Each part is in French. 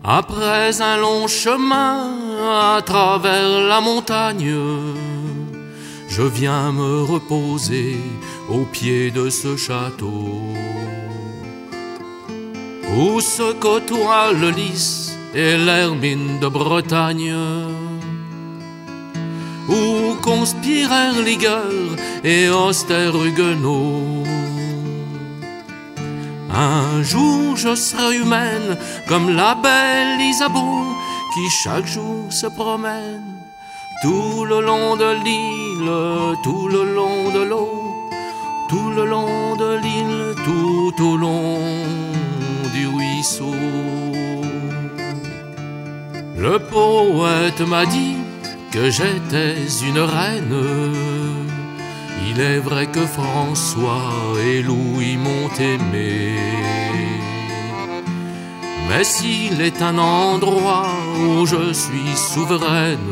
Après un long chemin à travers la montagne, je viens me reposer au pied de ce château, où se côtoient le lys et l'hermine de Bretagne, où conspirèrent ligueurs et austères huguenots. Un jour je serai humaine comme la belle Isabeau qui chaque jour se promène tout le long de l'île, tout le long de l'eau, tout le long de l'île, tout au long du ruisseau. Le poète m'a dit que j'étais une reine. Il est vrai que François et Louis m'ont aimé, mais s'il est un endroit où je suis souveraine,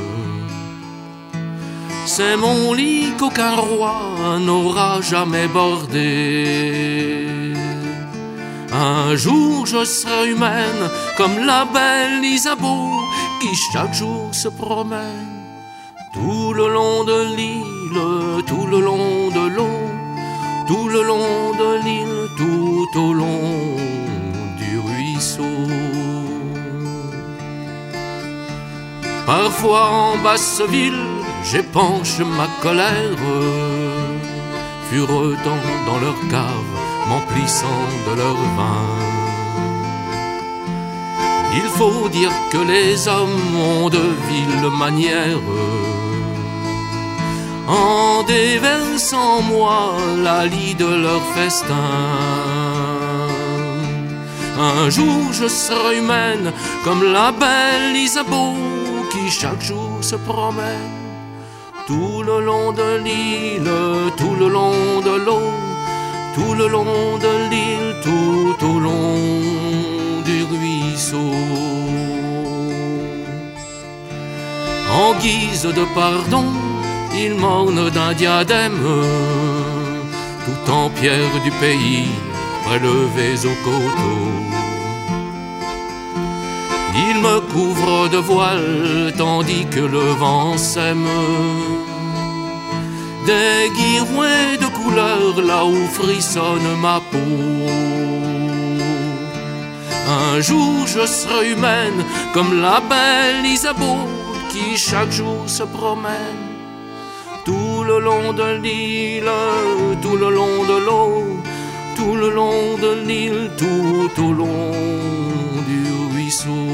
c'est mon lit qu'aucun roi n'aura jamais bordé. Un jour je serai humaine comme la belle Isabeau qui chaque jour se promène tout le long de l'île, tout le long de l'eau, tout le long de l'île, tout au long du ruisseau. Parfois en Basse-Ville, j'épanche ma colère, furetant dans leur cave, m'emplissant de leur vin. Il faut dire que les hommes ont de viles manières, en déversant moi la lie de leur festin. Un jour je serai humaine comme la belle Isabeau qui chaque jour se promène tout le long de l'île, tout le long de l'eau, tout le long de l'île, tout au long du ruisseau. En guise de pardon, il m'orne d'un diadème, tout en pierre du pays, prélevés au coteau. Il me couvre de voile tandis que le vent sème des girouets de couleurs là où frissonne ma peau. Un jour je serai humaine comme la belle Isabeau qui chaque jour se promène tout le long de l'île, tout le long de l'eau, tout le long de l'île, tout au long du ruisseau.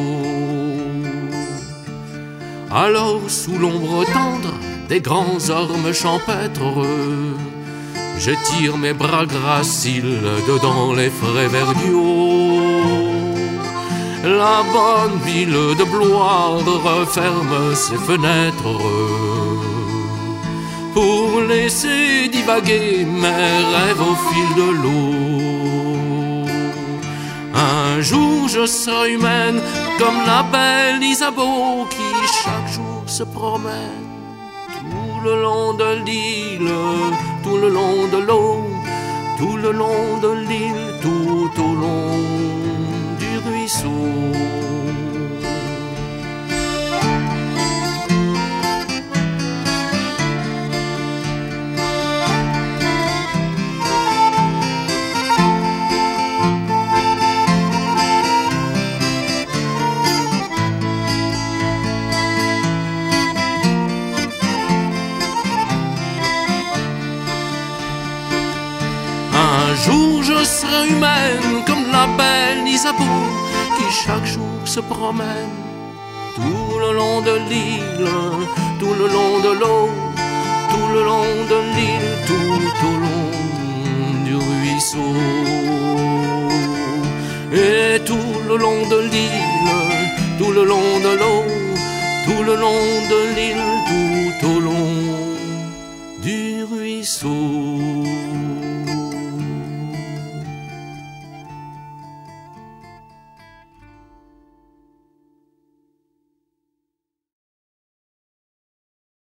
Alors sous l'ombre tendre des grands ormes champêtres, je tire mes bras graciles dedans les frais verdiaux. La bonne ville de Blois referme ses fenêtres pour laisser divaguer mes rêves au fil de l'eau. Un jour je serai humaine comme la belle Isabeau qui chaque jour se promène tout le long de l'île, tout le long de l'eau, tout le long de l'île, tout au long du ruisseau. Un jour je serai humaine comme la belle Isabeau qui chaque jour se promène tout le long de l'île, tout le long de l'eau, tout le long de l'île, tout au long du ruisseau. Et tout le long de l'île, tout le long de l'eau, tout le long de l'île, tout au long du ruisseau.